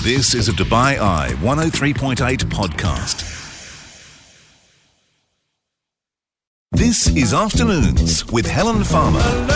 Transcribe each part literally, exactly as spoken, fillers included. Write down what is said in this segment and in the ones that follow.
This is a Dubai Eye one oh three point eight podcast. This is Afternoons with Helen Farmer.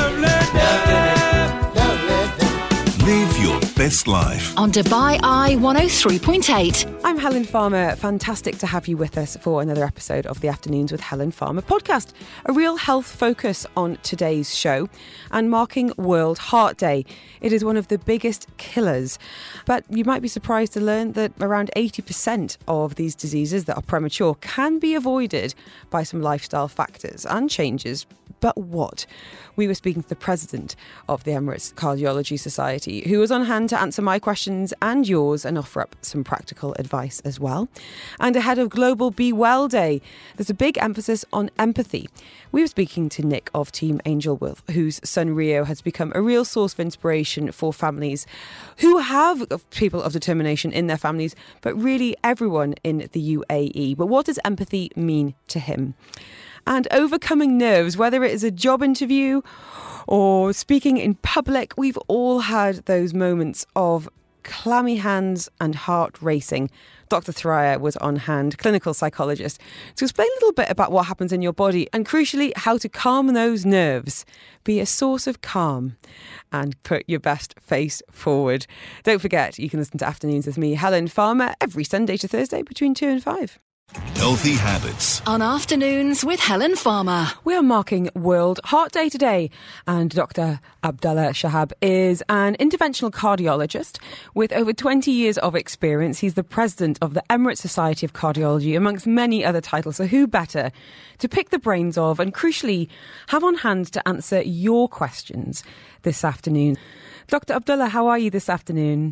Live your best life. On Dubai Eye one oh three point eight. I'm Helen Farmer. Fantastic to have you with us for another episode of the Afternoons with Helen Farmer podcast. A real health focus on today's show and marking World Heart Day. It is one of the biggest killers. But you might be surprised to learn that around eighty percent of these diseases that are premature can be avoided by some lifestyle factors and changes. But what? We were speaking to the president of the Emirates Cardiology Society, who was on hand to answer my questions and yours and offer up some practical advice as well. And ahead of Global Be Well Day, there's a big emphasis on empathy. We were speaking to Nick of Team Angel Wolf, whose son Rio has become a real source of inspiration for families who have people of determination in their families, but really everyone in the U A E. But what does empathy mean to him? And overcoming nerves, whether it is a job interview or speaking in public, we've all had those moments of clammy hands and heart racing. Doctor Thuraya was on hand, clinical psychologist, to explain a little bit about what happens in your body and, crucially, how to calm those nerves, be a source of calm and put your best face forward. Don't forget, you can listen to Afternoons with me, Helen Farmer, every Sunday to Thursday between two and five. Healthy habits. On Afternoons with Helen Farmer. We are marking World Heart Day today, and Doctor Abdallah Shahab is an interventional cardiologist with over twenty years of experience. He's the president of the Emirates Society of Cardiology, amongst many other titles. So who better to pick the brains of and, crucially, have on hand to answer your questions this afternoon. Doctor Abdallah, how are you this afternoon?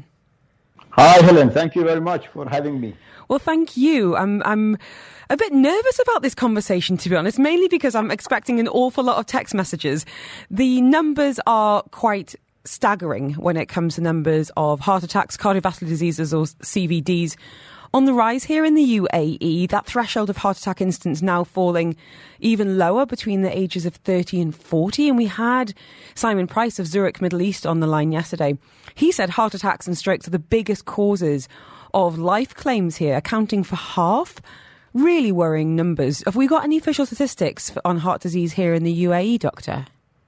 Hi, Helen. Thank you very much for having me. Well, thank you. I'm I'm a bit nervous about this conversation, to be honest, mainly because I'm expecting an awful lot of text messages. The numbers are quite staggering when it comes to numbers of heart attacks, cardiovascular diseases or C V Ds on the rise here in the U A E. That threshold of heart attack incidence now falling even lower between the ages of thirty and forty. And we had Simon Price of Zurich Middle East on the line yesterday. He said heart attacks and strokes are the biggest causes of life claims here, accounting for half. Really worrying numbers. Have we got any official statistics on heart disease here in the U A E, Doctor?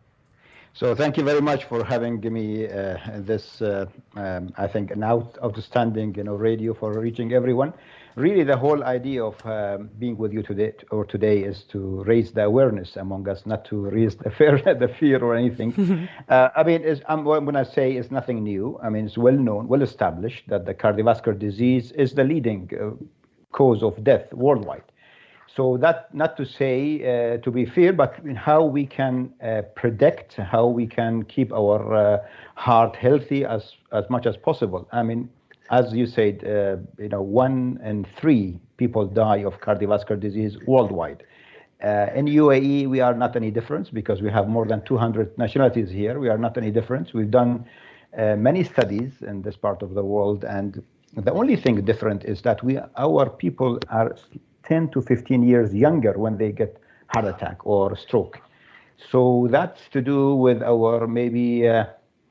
So thank you very much for having me uh, this, uh, um, I think, an out, outstanding you know, radio for reaching everyone. Really, the whole idea of um, being with you today or today is to raise the awareness among us, not to raise the fear, the fear or anything. uh, I mean, it's, um, when I say it's nothing new, I mean, it's well known, well established that the cardiovascular disease is the leading uh, cause of death worldwide. So that not to say uh, to be fear, but how we can uh, predict, how we can keep our uh, heart healthy as, as much as possible. I mean, as you said, uh, you know, one in three people die of cardiovascular disease worldwide. Uh, in U A E, we are not any different because we have more than two hundred nationalities here. We are not any different. We've done uh, many studies in this part of the world, and the only thing different is that we, our people are ten to fifteen years younger when they get heart attack or stroke. So that's to do with our maybe uh,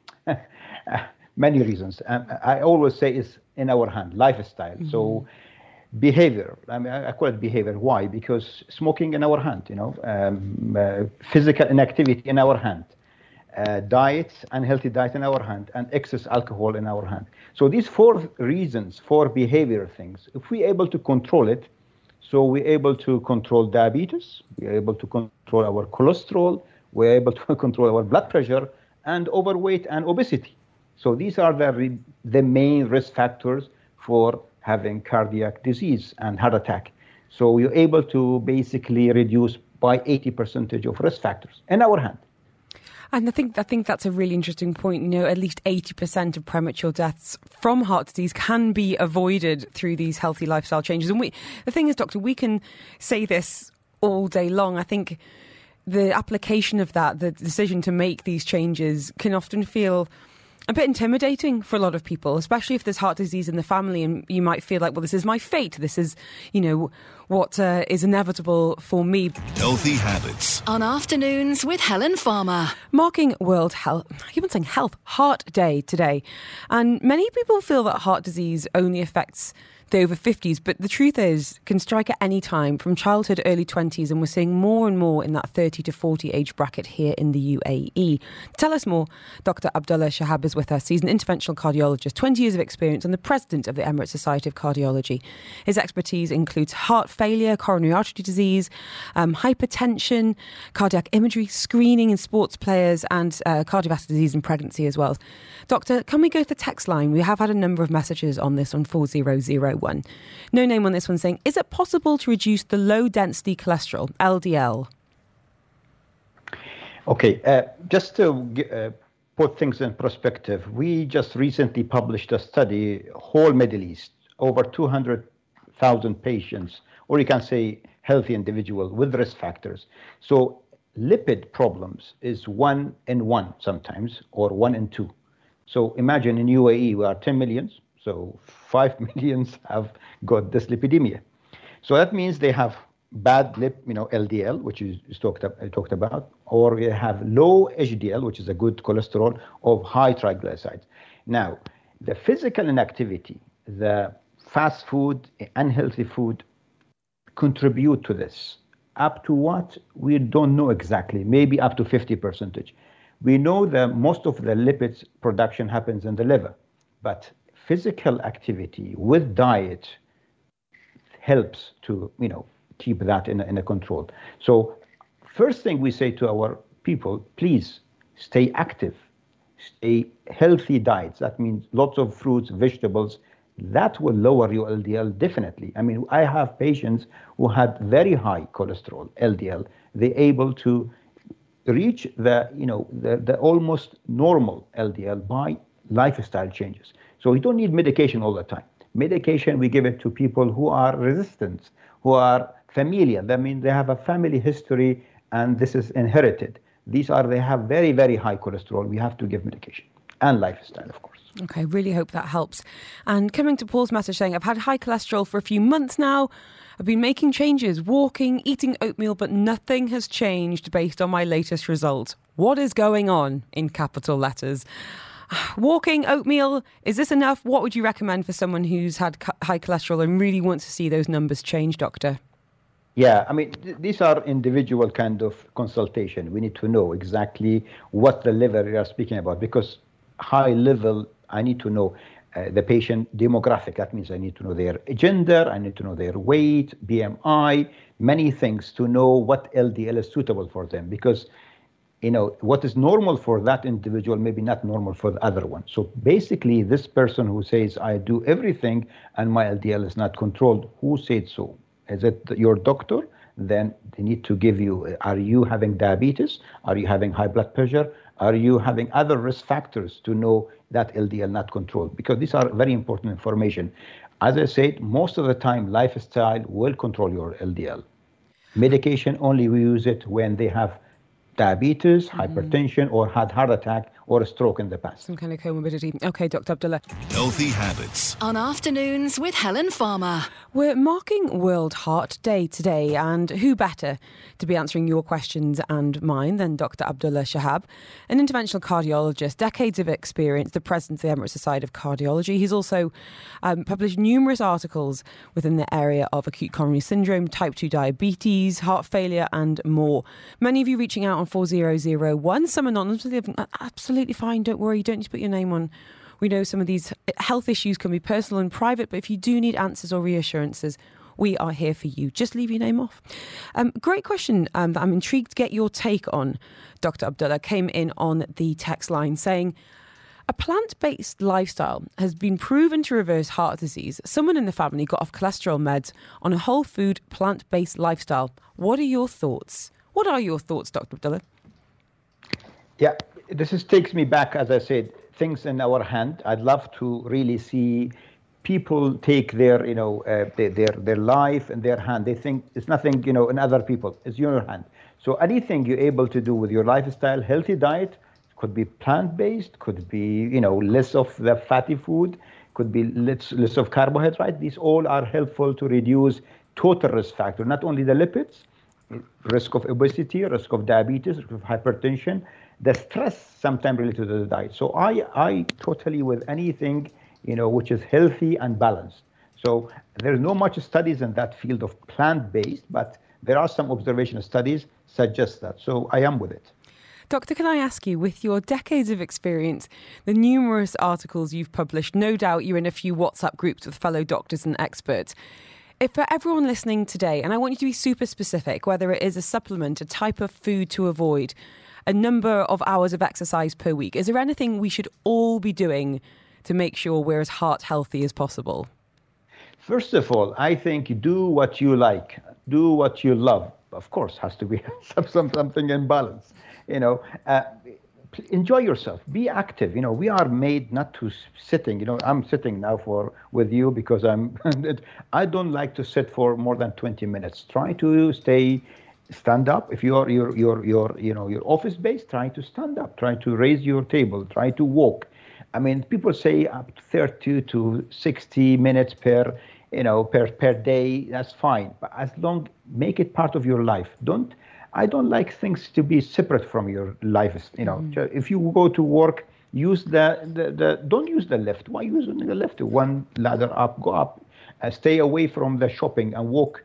many reasons. Um, I always say it's in our hand, lifestyle. Mm-hmm. So behavior, I mean, I call it behavior. Why? Because smoking in our hand, you know, um, uh, physical inactivity in our hand, uh, diet, unhealthy diet in our hand, and excess alcohol in our hand. So these four reasons, four behavior things, if we're able to control it, so we're able to control diabetes, we're able to control our cholesterol, we're able to control our blood pressure, and overweight and obesity. So these are the, re- the main risk factors for having cardiac disease and heart attack. So you're able to basically reduce by eighty percent of risk factors in our hand. And I think I think that's a really interesting point. You know, at least eighty percent of premature deaths from heart disease can be avoided through these healthy lifestyle changes. And we, the thing is, Doctor, we can say this all day long. I think the application of that, the decision to make these changes, can often feel a bit intimidating for a lot of people, especially if there's heart disease in the family and you might feel like, well, this is my fate. This is, you know, what uh, is inevitable for me. Healthy Habits. On Afternoons with Helen Farmer. Marking World Health, I keep on saying Health Heart Day today. And many people feel that heart disease only affects the over fifties, but the truth is can strike at any time from childhood, early twenties, and we're seeing more and more in that thirty to forty age bracket here in the U A E. To tell us more, Doctor Abdullah Shahab is with us. He's an interventional cardiologist, twenty years of experience, and the president of the Emirates Society of Cardiology. His expertise includes heart failure, coronary artery disease, um, hypertension, cardiac imagery, screening in sports players, and uh, cardiovascular disease in pregnancy as well. Doctor, can we go to the text line? We have had a number of messages on this on four zero zero one. No name on this one saying, is it possible to reduce the low density cholesterol, L D L? Okay, uh, just to uh, put things in perspective, we just recently published a study, whole Middle East, over two hundred thousand patients, or you can say healthy individual with risk factors. So lipid problems is one in one sometimes, or one in two. So imagine in U A E, we are ten millions. So five millions have got dyslipidemia. So that means they have bad lip, you know, L D L, which is talked, I talked about, or they have low H D L, which is a good cholesterol, of high triglycerides. Now, the physical inactivity, the fast food, unhealthy food, contribute to this. Up to what? We don't know exactly, maybe up to fifty percent. We know that most of the lipids production happens in the liver, but physical activity with diet helps to, you know, keep that in a, in a control. So first thing we say to our people, please stay active, stay healthy diets. That means lots of fruits, vegetables. That will lower your L D L definitely. I mean, I have patients who had very high cholesterol, L D L. They're able to reach the, you know, the, the almost normal L D L by lifestyle changes. So we don't need medication all the time. Medication, we give it to people who are resistant, who are familial. That means they have a family history and this is inherited. These are, they have very, very high cholesterol. We have to give medication and lifestyle, of course. Okay, really hope that helps. And coming to Paul's message saying, I've had high cholesterol for a few months now. I've been making changes, walking, eating oatmeal, but nothing has changed based on my latest results. What is going on? In capital letters. Walking, oatmeal, is this enough? What would you recommend for someone who's had high cholesterol and really wants to see those numbers change, doctor? Yeah, I mean, th- these are individual kind of consultation. We need to know exactly what the level we are speaking about, because high level, I need to know uh, the patient demographic. That means I need to know their gender, I need to know their weight, B M I, many things to know what L D L is suitable for them, because you know, what is normal for that individual may be not normal for the other one. So basically, this person who says, I do everything and my L D L is not controlled, who said so? Is it your doctor? Then they need to give you, are you having diabetes? Are you having high blood pressure? Are you having other risk factors to know that L D L not controlled? Because these are very important information. As I said, most of the time, lifestyle will control your L D L. Medication, only we use it when they have diabetes, mm-hmm. hypertension, or had heart attack or a stroke in the past. Some kind of comorbidity. Okay, Doctor Abdullah. Healthy Habits. On Afternoons with Helen Farmer. We're marking World Heart Day today, and who better to be answering your questions and mine than Doctor Abdullah Shahab, an interventional cardiologist, decades of experience, the president of the Emirates Society of Cardiology. He's also um, published numerous articles within the area of acute coronary syndrome, type two diabetes, heart failure, and more. Many of you reaching out on four zero zero one, some anonymously, absolutely fine, don't worry, you don't need to put your name on. We know some of these health issues can be personal and private, but if you do need answers or reassurances, we are here for you. Just leave your name off. Um, great question um, that I'm intrigued to get your take on, Doctor Abdullah, came in on the text line saying, a plant-based lifestyle has been proven to reverse heart disease. Someone in the family got off cholesterol meds on a whole food plant-based lifestyle. What are your thoughts? What are your thoughts, Doctor Abdullah? Yeah, this is, takes me back, as I said, things in our hand. I'd love to really see people take their, you know, uh, their, their their life in their hand. They think it's nothing, you know, in other people. It's your hand. So anything you're able to do with your lifestyle, healthy diet, could be plant-based, could be, you know, less of the fatty food, could be less, less of carbohydrate. These all are helpful to reduce total risk factor, not only the lipids, risk of obesity, risk of diabetes, risk of hypertension, the stress sometimes related to the diet. So I, I totally with anything, you know, which is healthy and balanced. So there's no much studies in that field of plant-based, but there are some observational studies suggest that. So I am with it. Doctor, can I ask you, with your decades of experience, the numerous articles you've published, no doubt you're in a few WhatsApp groups with fellow doctors and experts. If for everyone listening today, and I want you to be super specific, whether it is a supplement, a type of food to avoid, a number of hours of exercise per week, is there anything we should all be doing to make sure we're as heart healthy as possible? First of all, I think do what you like, do what you love. Of course, has to be some, something in balance. You know, uh, enjoy yourself, be active. You know, we are made not to sitting. You know, I'm sitting now for with you because I'm. I don't like to sit for more than twenty minutes. Try to stay, stand up. If you're you're you're you're you know you're office based, try to stand up. Try to raise your table. Try to walk. I mean, people say up to thirty to sixty minutes per. You know, per per day, that's fine. But as long, make it part of your life. Don't, I don't like things to be separate from your life. You know, mm. if you go to work, use the, the, the, don't use the lift. Why use the lift? One ladder up, go up. Uh, stay away from the shopping and walk.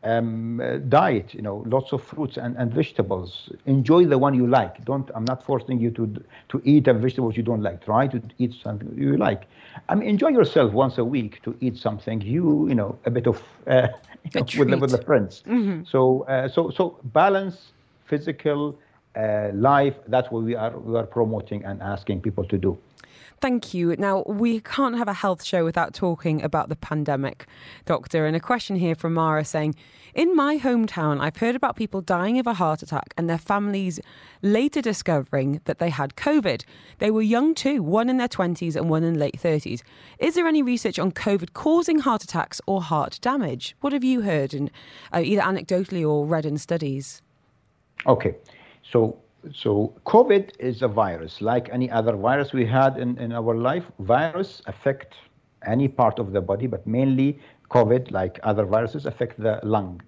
Um, uh, diet, you know, lots of fruits and, and vegetables. Enjoy the one you like. Don't, I'm not forcing you to to eat a vegetable you don't like. Try to eat something you like. I mean, enjoy yourself once a week to eat something you, you know, a bit of uh, you know, with, with the friends. Mm-hmm. So, uh, so, so balance, physical uh, life. That's what we are we are promoting and asking people to do. Thank you. Now, we can't have a health show without talking about the pandemic, Doctor. And a question here from Mara saying, in my hometown, I've heard about people dying of a heart attack and their families later discovering that they had COVID. They were young too, one in their twenties and one in late thirties. Is there any research on COVID causing heart attacks or heart damage? What have you heard, in, uh, either anecdotally or read in studies? Okay, so... So COVID is a virus, like any other virus we had in, in our life. Virus affect any part of the body, but mainly COVID, like other viruses, affect the lung.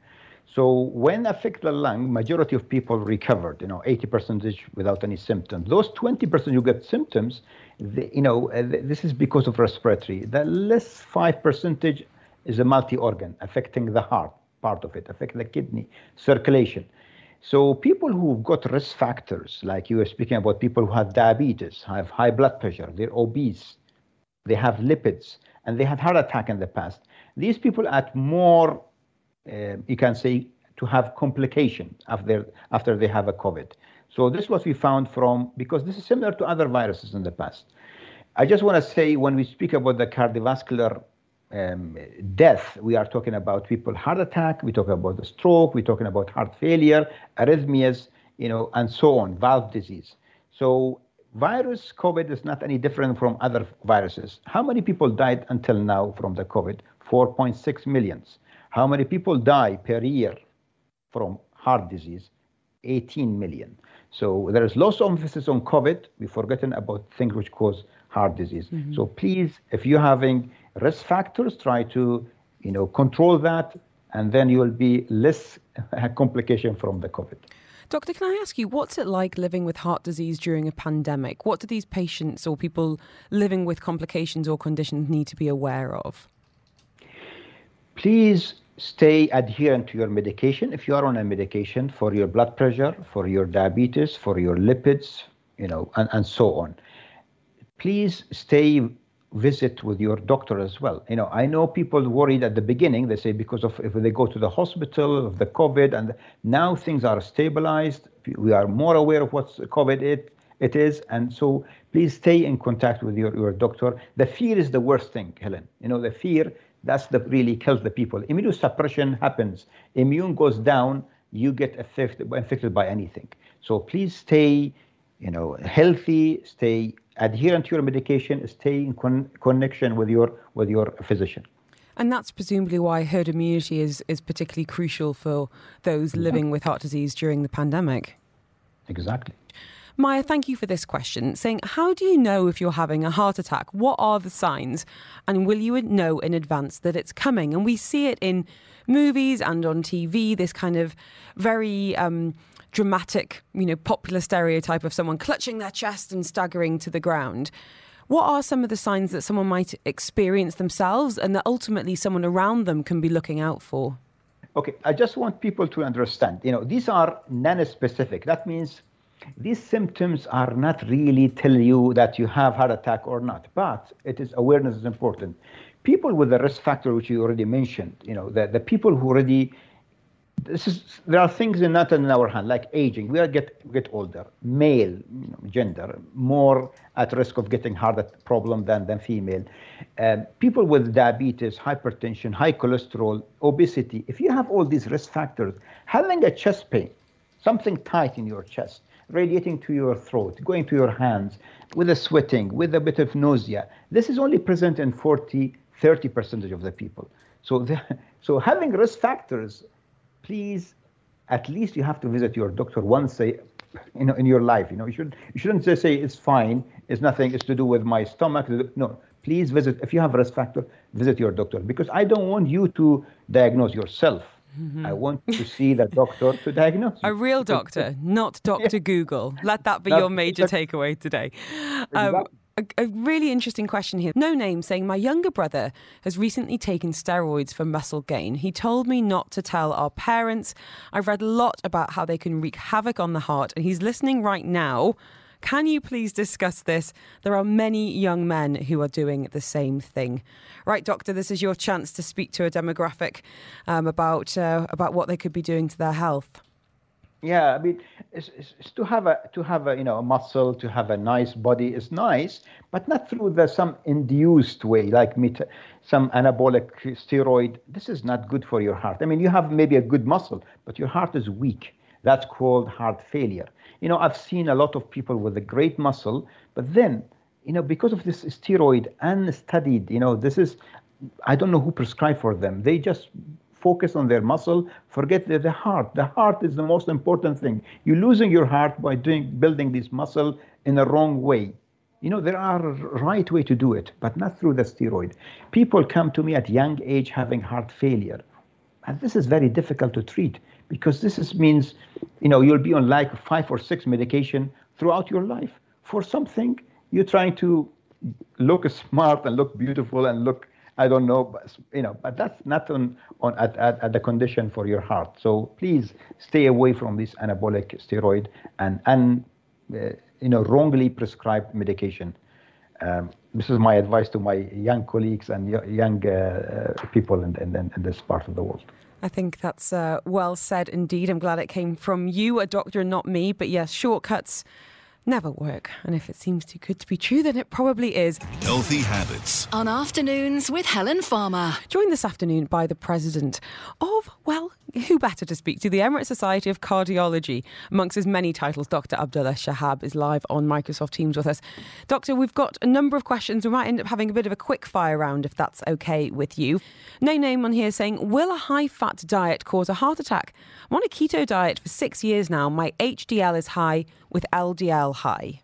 So when affect the lung, majority of people recovered, you know, eighty percent without any symptoms. Those twenty percent who get symptoms, the, you know, uh, this is because of respiratory. The less five percentage is a multi-organ, affecting the heart, part of it, affect the kidney, circulation. So people who've got risk factors, like you were speaking about, people who have diabetes, have high blood pressure, they're obese, they have lipids, and they had heart attack in the past. These people at more, uh, you can say, to have complication after, after they have a COVID. So this is what we found from, because this is similar to other viruses in the past. I just want to say, when we speak about the cardiovascular Um, death, we are talking about people heart attack, we talk about the stroke, we're talking about heart failure, arrhythmias, you know, and so on, valve disease. So virus COVID is not any different from other viruses. How many people died until now from the COVID? four point six millions. How many people die per year from heart disease? eighteen million. So there is lots of emphasis on COVID. We've forgotten about things which cause heart disease. Mm-hmm. So please, if you're having risk factors, try to, you know, control that, and then you will be less complication from the COVID. Doctor, can I ask you, what's it like living with heart disease during a pandemic? What do these patients or people living with complications or conditions need to be aware of? Please stay adherent to your medication. If you are on a medication for your blood pressure, for your diabetes, for your lipids, you know, and, and so on. Please stay visit with your doctor as well. You know, I know people worried at the beginning, they say because of if they go to the hospital of the COVID, and now things are stabilized. We are more aware of what COVID it, it is. And so please stay in contact with your, your doctor. The fear is the worst thing, Helen. You know, the fear, that's the really kills the people. Immunosuppression happens. Immune goes down, you get affected, infected by anything. So please stay, you know, healthy, stay adherent to your medication, stay in con- connection with your with your physician. And that's presumably why herd immunity is, is particularly crucial for those living with heart disease during the pandemic. Exactly. Maya, thank you for this question, saying, how do you know if you're having a heart attack? What are the signs? And will you know in advance that it's coming? And we see it in movies and on T V, this kind of very um, dramatic, you know, popular stereotype of someone clutching their chest and staggering to the ground. What are some of the signs that someone might experience themselves and that ultimately someone around them can be looking out for? Okay, I just want people to understand, you know, these are non-specific. That means these symptoms are not really tell you that you have heart attack or not, but it is awareness is important. People with the risk factor, which you already mentioned, you know, the, the people who already, this is, there are things in, not in our hand, like aging. We are get get older, male, you know, gender, more at risk of getting heart problem than, than female. Um, people with diabetes, hypertension, high cholesterol, obesity. If you have all these risk factors, having a chest pain, something tight in your chest, radiating to your throat, going to your hands, with a sweating, with a bit of nausea, this is only present in forty, thirty percent of the people. So, the, so having risk factors, please, at least you have to visit your doctor once a, you know, in your life. You know, you should you shouldn't just say it's fine, it's nothing, it's to do with my stomach. No, please visit. If you have a risk factor, visit your doctor, because I don't want you to diagnose yourself. Mm-hmm. I want to see the doctor to diagnose you. A real doctor, not Doctor Yeah. Google. Let that be That's, your major exactly. takeaway today. Exactly. Um, a, a really interesting question here. No Name saying, my younger brother has recently taken steroids for muscle gain. He told me not to tell our parents. I've read a lot about how they can wreak havoc on the heart, and he's listening right now. Can you please discuss this? There are many young men who are doing the same thing. Right, doctor, this is your chance to speak to a demographic um, about uh, about what they could be doing to their health. Yeah, I mean, it's, it's, it's to have a to have a you know a muscle, to have a nice body is nice, but not through the some induced way, like meta, some anabolic steroid. This is not good for your heart. I mean, you have maybe a good muscle, but your heart is weak. That's called heart failure. You know, I've seen a lot of people with a great muscle, but then, you know, because of this steroid, unstudied, you know, this is, I don't know who prescribed for them. They just focus on their muscle, forget the, the heart. The heart is the most important thing. You're losing your heart by doing building this muscle in the wrong way. You know, there are right way to do it, but not through the steroid. People come to me at young age having heart failure. And this is very difficult to treat, because this is, means, you know, you'll be on like five or six medication throughout your life for something. You're trying to look smart and look beautiful and look, I don't know, but, you know, but that's not on, on at, at, at the condition for your heart. So please stay away from this anabolic steroid and, and uh, you know, wrongly prescribed medication. Um, this is my advice to my young colleagues and young uh, people in, in, in this part of the world. I think that's uh, well said indeed. I'm glad it came from you, a doctor, not me. But yes, shortcuts never work. And if it seems too good to be true, then it probably is. Healthy Habits. On Afternoons with Helen Farmer. Joined this afternoon by the president of, well, who better to speak to? The Emirates Society of Cardiology. Amongst his many titles, Doctor Abdullah Shahab is live on Microsoft Teams with us. Doctor, we've got a number of questions. We might end up having a bit of a quick fire round if that's okay with you. No Name on here saying, will a high-fat diet cause a heart attack? I'm on a keto diet for six years now. My H D L is high with L D L high.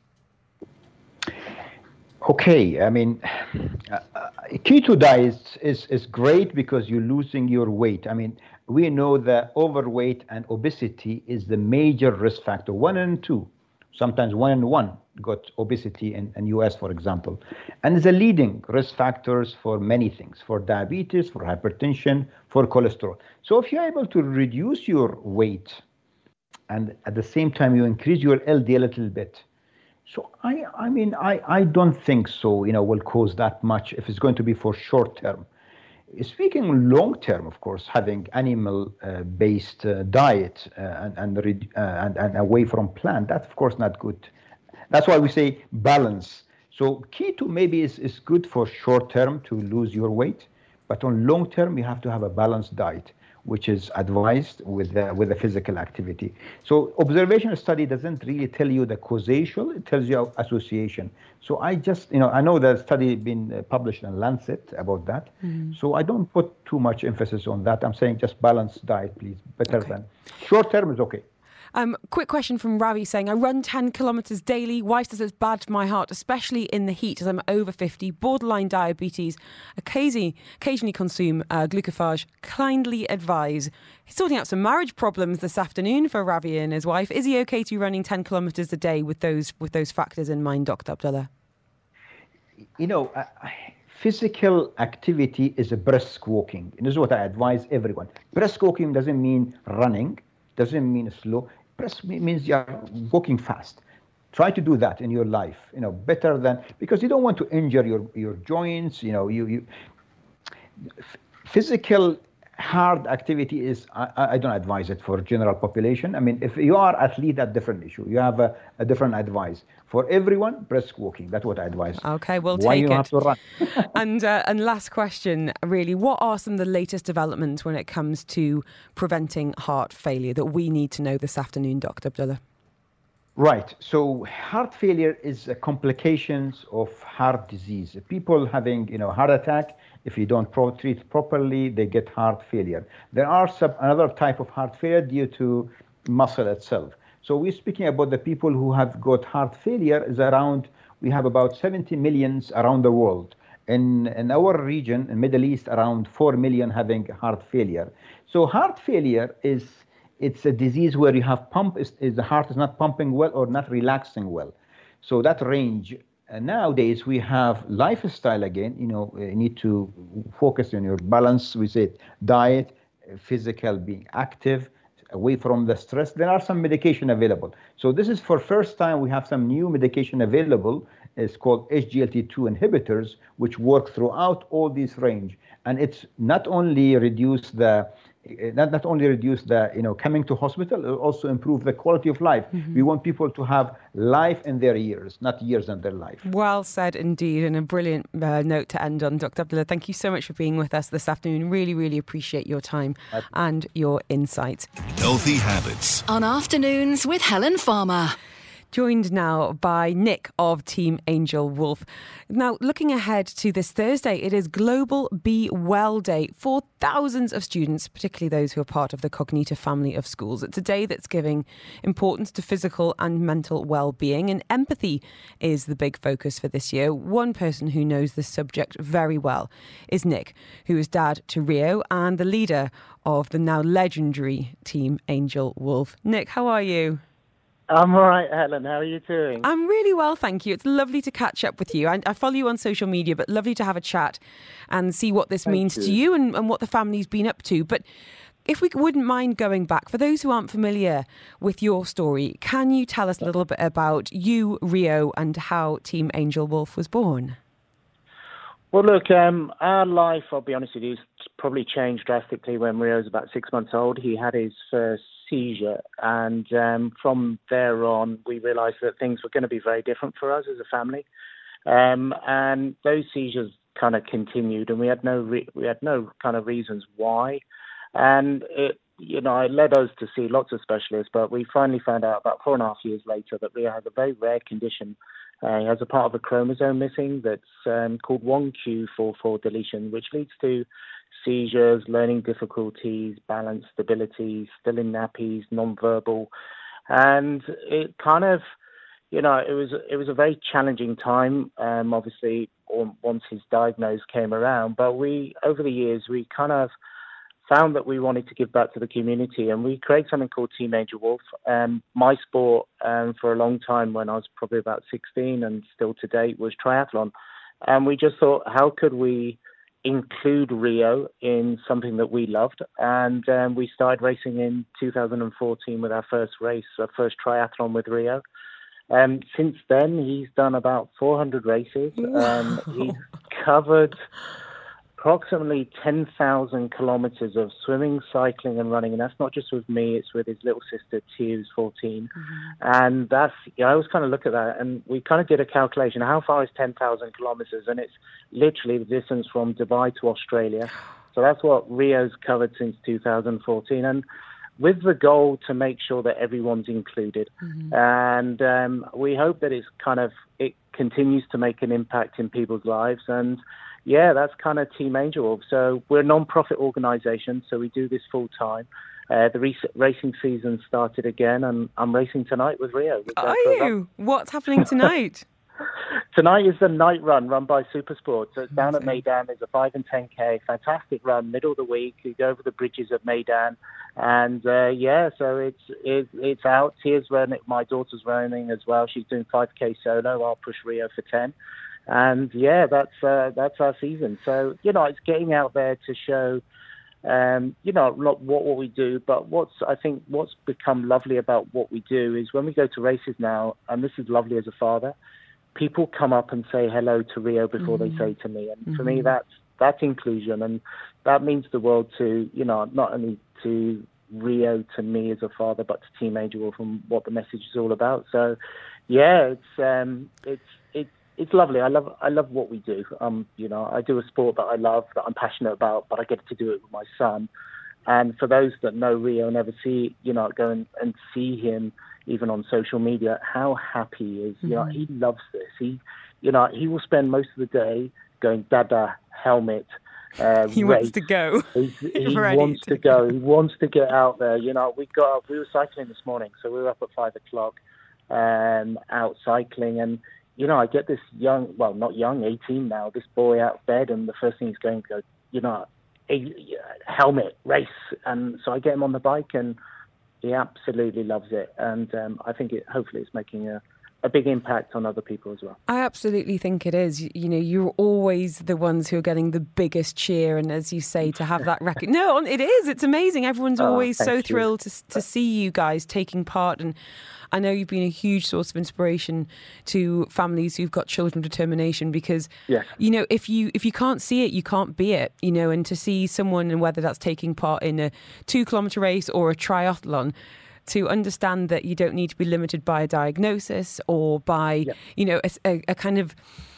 Okay, I mean, uh, keto diet is, is great because you're losing your weight. I mean, we know that overweight and obesity is the major risk factor, one and two. Sometimes one and one got obesity in, in U S, for example. And it's the leading risk factors for many things, for diabetes, for hypertension, for cholesterol. So if you're able to reduce your weight and at the same time you increase your L D L a little bit, so I, I mean, I, I don't think so, you know, will cause that much if it's going to be for short term. Speaking long term, of course, having animal-based uh, uh, diet uh, and and, uh, and and away from plant, that's of course not good. That's why we say balance. So keto maybe is, is good for short term to lose your weight, but on long term you have to have a balanced diet, which is advised with the, with the physical activity. So observational study doesn't really tell you the causation, it tells you association. So I just, you know, I know the study been published in Lancet about that. Mm. So I don't put too much emphasis on that. I'm saying just balanced diet, please, better okay. than. Short term is okay. Um, quick question from Ravi saying, I run ten kilometres daily. Wife says it's bad for my heart, especially in the heat as I'm over fifty, borderline diabetes, occasionally, occasionally consume uh, glucophage. Kindly advise. He's sorting out some marriage problems this afternoon for Ravi and his wife. Is he okay to be running ten kilometres a day with those with those factors in mind, Doctor Abdullah? You know, uh, physical activity is a brisk walking. And this is what I advise everyone. Brisk walking doesn't mean running, doesn't mean slow. Brisk means you're walking fast. Try to do that in your life, you know, better than, because you don't want to injure your, your joints, you know, you, you physical hard activity is, I, I don't advise it for general population. I mean, if you are athlete, that's a different issue. You have a, a different advice. For everyone, brisk walking. That's what I advise. Okay, we'll Why take you it. have to run? and uh, and last question, really, what are some of the latest developments when it comes to preventing heart failure that we need to know this afternoon, Doctor Abdullah? Right. So heart failure is a complications of heart disease. People having, you know, heart attack, if you don't pro- treat properly, they get heart failure. There are some another type of heart failure due to muscle itself. So we're speaking about the people who have got heart failure is around, we have about seventy millions around the world. In, in our region, in Middle East, around four million having heart failure. So heart failure is, it's a disease where you have pump, is, is the heart is not pumping well or not relaxing well. So that range, and nowadays we have lifestyle again, you know, you need to focus on your balance. We say diet, physical being active, away from the stress. There are some medication available. So this is for first time we have some new medication available. It's called S G L T two inhibitors, which work throughout all these range. And it's not only reduce the Not, not only reduce the, you know, coming to hospital, it also improve the quality of life. Mm-hmm. We want people to have life in their years, not years in their life. Well said indeed, and a brilliant uh, note to end on. Doctor Abdullah, thank you so much for being with us this afternoon. Really, really appreciate your time and your insight. Healthy Habits. On Afternoons with Helen Farmer. Joined now by Nick of Team Angel Wolf. Now, looking ahead to this Thursday, it is Global Be Well Day for thousands of students, particularly those who are part of the Cognita family of schools. It's a day that's giving importance to physical and mental well-being, and empathy is the big focus for this year. One person who knows this subject very well is Nick, who is dad to Rio and the leader of the now legendary Team Angel Wolf. Nick, how are you? I'm all right, Helen. How are you doing? I'm really well, thank you. It's lovely to catch up with you. I, I follow you on social media, but lovely to have a chat and see what this Thank means you. to you and, and what the family's been up to. But if we wouldn't mind going back, for those who aren't familiar with your story, can you tell us a little bit about you, Rio, and how Team Angel Wolf was born? Well, look, um, our life, I'll be honest with you, probably changed drastically when Rio was about six months old. He had his first seizure, and um, from there on, we realised that things were going to be very different for us as a family. Um, and those seizures kind of continued, and we had no re- we had no kind of reasons why. And it, you know, it led us to see lots of specialists, but we finally found out about four and a half years later that Rio has a very rare condition. Uh, he has a part of a chromosome missing that's um, called one Q forty-four deletion, which leads to seizures, learning difficulties, balance, stability, still in nappies, non-verbal. And it kind of, you know, it was it was a very challenging time, um, obviously, once his diagnosis came around. But we, over the years, we kind of found that we wanted to give back to the community, and we created something called Team Angel Wolf. Um, my sport um, for a long time, when I was probably about sixteen and still to date, was triathlon. And we just thought, how could we include Rio in something that we loved? And um, we started racing in two thousand fourteen with our first race, our first triathlon with Rio. Um, since then, he's done about four hundred races. Um, he's covered approximately ten thousand kilometers of swimming, cycling and running. And that's not just with me, it's with his little sister, Tia, who's fourteen. Mm-hmm. And that's, yeah, I always kind of look at that, and we kind of did a calculation. How far is ten thousand kilometers? And it's literally the distance from Dubai to Australia. So that's what Rio's covered since two thousand fourteen. And with the goal to make sure that everyone's included. Mm-hmm. And um, we hope that it's kind of, it continues to make an impact in people's lives. And yeah, that's kind of Team Angel Wolf. So we're a non-profit organisation, so we do this full time. uh, the rec- racing season started again, and I'm racing tonight with Rio. With Are you? What's happening tonight? Tonight is the night run run by Supersport. So it's down at Meydan. There's a five and ten K, fantastic run, middle of the week. You go over the bridges at Meydan, and uh, yeah, so it's it, it's out. Tia's running. My daughter's running as well. She's doing five K solo. I'll push Rio for ten, and yeah, that's uh, that's our season. So you know, it's getting out there to show. Um, you know, not what, what we do, but what's I think what's become lovely about what we do is when we go to races now, and this is lovely as a father. People come up and say hello to Rio before mm-hmm. they say to me, and mm-hmm. for me that's that's inclusion, and that means the world to you know not only to Rio, to me as a father, but to Team Angel Wolf and what the message is all about. So, yeah, it's um, it's it's it's lovely. I love I love what we do. Um, you know, I do a sport that I love, that I'm passionate about, but I get to do it with my son. And for those that know Rio, never see you know go and, and see him. Even on social media, how happy he is. Mm-hmm. You know, he loves this. He, you know, he will spend most of the day going, Dada, helmet, uh, He race. wants to go. He's, he wants to go. He wants to get out there. You know, we got up, we were cycling this morning, so we were up at five o'clock, um, out cycling, and you know, I get this young, well, not young, eighteen now, this boy out of bed, and the first thing he's going to go, you know, a, helmet, race, and so I get him on the bike, and he absolutely loves it, and um, I think it hopefully it's making a, a big impact on other people as well. I absolutely think it is. You, you know, you're always the ones who are getting the biggest cheer, and as you say, to have that record. No, it is. It's amazing. Everyone's oh, always so you. thrilled to to see you guys taking part, and I know you've been a huge source of inspiration to families who've got children with determination, because, yes. you know, if you if you can't see it, you can't be it, you know, and to see someone, and whether that's taking part in a two kilometre race or a triathlon, to understand that you don't need to be limited by a diagnosis or by, yep. you know, a, a kind of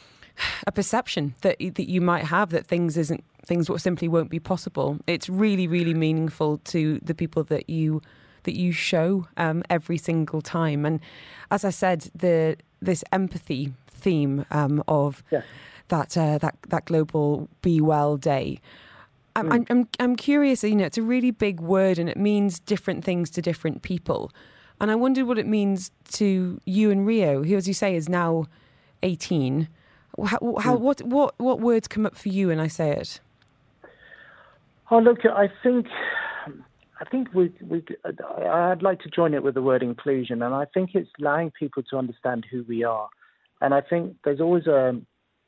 a perception that that you might have that things isn't things simply won't be possible. It's really, really meaningful to the people that you that you show um, every single time. And as I said, the this empathy theme um, of yes. that uh, that that global Be Well Day. I'm, mm. I'm I'm curious. You know, it's a really big word, and it means different things to different people. And I wondered what it means to you and Rio, who, as you say, is now eighteen. How, how mm. what what what words come up for you when I say it? Oh, look, I think I think we we I'd like to join it with the word inclusion, and I think it's allowing people to understand who we are. And I think there's always a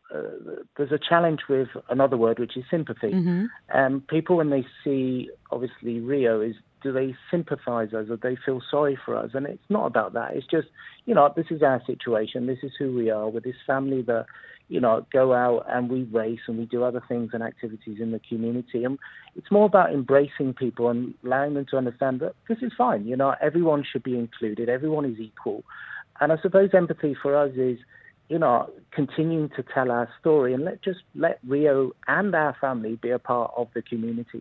Uh, there's a challenge with another word, which is sympathy. Mm-hmm. Um, people, when they see, obviously, Rio, is do they sympathise us or they feel sorry for us? And it's not about that. It's just, you know, this is our situation. This is who we are with this family that, you know, go out and we race and we do other things and activities in the community. And it's more about embracing people and allowing them to understand that this is fine. You know, everyone should be included. Everyone is equal. And I suppose empathy for us is, you know, continuing to tell our story and let just let Rio and our family be a part of the community,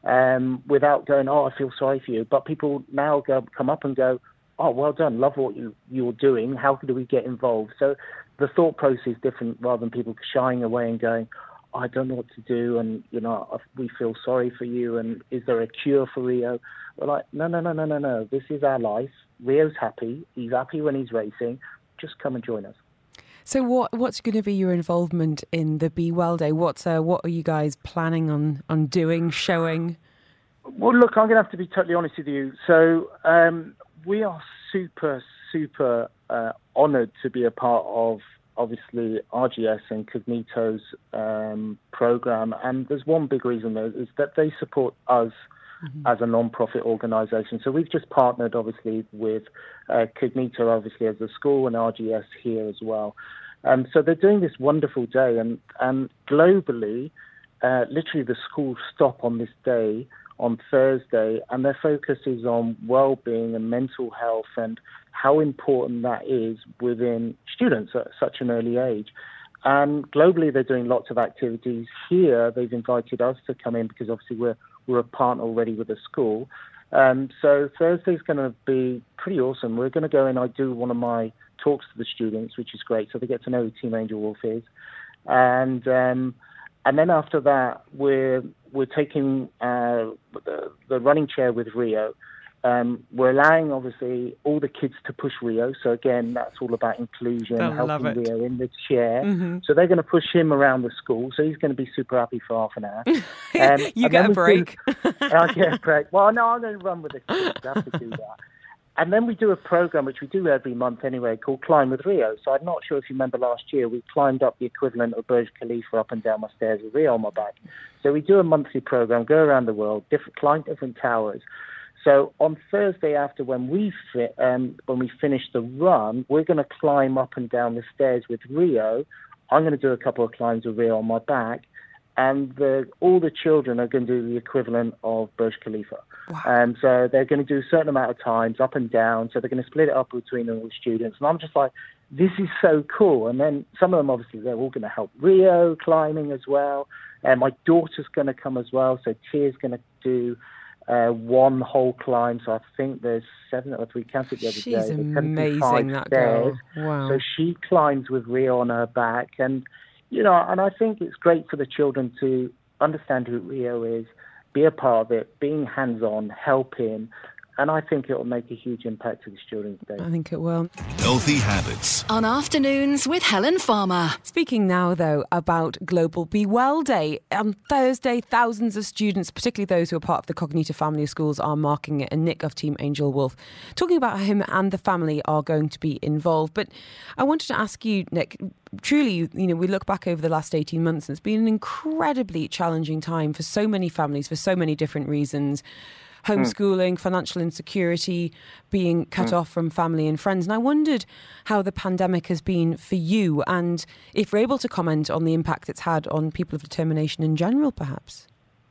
um, without going, oh, I feel sorry for you. But people now go, come up and go, oh, well done, love what you, you're doing. How do we get involved? So the thought process is different, rather than people shying away and going, oh, I don't know what to do, and, you know, we feel sorry for you, and is there a cure for Rio? We're like, no, no, no, no, no, no. This is our life. Rio's happy. He's happy when he's racing. Just come and join us. So what what's going to be your involvement in the Be Well Day? What's uh, what are you guys planning on, on doing, showing? Well, look, I'm going to have to be totally honest with you. So um, we are super, super uh, honoured to be a part of, obviously, R G S and Cognito's um, programme. And there's one big reason there is that they support us mm-hmm. as a non-profit organisation. So we've just partnered, obviously, with uh, Cognito, obviously, as a school, and R G S here as well. Um, so they're doing this wonderful day, and, and globally, uh, literally the schools stop on this day on Thursday, and their focus is on well-being and mental health and how important that is within students at such an early age. And globally, they're doing lots of activities. Here, they've invited us to come in because obviously we're we're a partner already with the school. Um, so Thursday's going to be pretty awesome. We're going to go in. I do one of my talks to the students, which is great. So they get to know who Team Angel Wolf is, and um, and then after that, we're we're taking uh, the, the running chair with Rio. Um, we're allowing, obviously, all the kids to push Rio. So, again, that's all about inclusion, I love helping it. Rio in the chair. Mm-hmm. So they're going to push him around the school. So he's going to be super happy for half an hour. Um, you get a break. Do, I get a break. Well, no, I'm going to run with the kids. I have to do that. And then we do a program, which we do every month anyway, called Climb with Rio. So I'm not sure if you remember last year, we climbed up the equivalent of Burj Khalifa up and down my stairs with Rio on my back. So we do a monthly program, go around the world, different, climb different towers. So on Thursday after when we fi- um, when we finish the run, we're going to climb up and down the stairs with Rio. I'm going to do a couple of climbs with Rio on my back, and the, all the children are going to do the equivalent of Burj Khalifa. Wow. Um, so they're going to do a certain amount of times up and down. So they're going to split it up between all the students. And I'm just like, this is so cool. And then some of them, obviously, they're all going to help Rio climbing as well. And my daughter's going to come as well. So Tia's going to do Uh, one whole climb, so I think there's seven, or we counted the other She's day. She's amazing, that stairs. girl. Wow. So she climbs with Rio on her back, and you know, and I think it's great for the children to understand who Rio is, be a part of it, being hands-on, helping, and I think it will make a huge impact to the children's day. I think it will. Healthy habits. On Afternoons with Helen Farmer. Speaking now, though, about Global Be Well Day. On Thursday, thousands of students, particularly those who are part of the Cognita family of schools, are marking it. And Nick of Team Angel Wolf, talking about how him and the family are going to be involved. But I wanted to ask you, Nick, truly, you know, we look back over the last eighteen months, and it's been an incredibly challenging time for so many families for so many different reasons. Homeschooling, mm. financial insecurity, being cut mm. off from family and friends. And I wondered how the pandemic has been for you, and if you're able to comment on the impact it's had on people of determination in general, perhaps.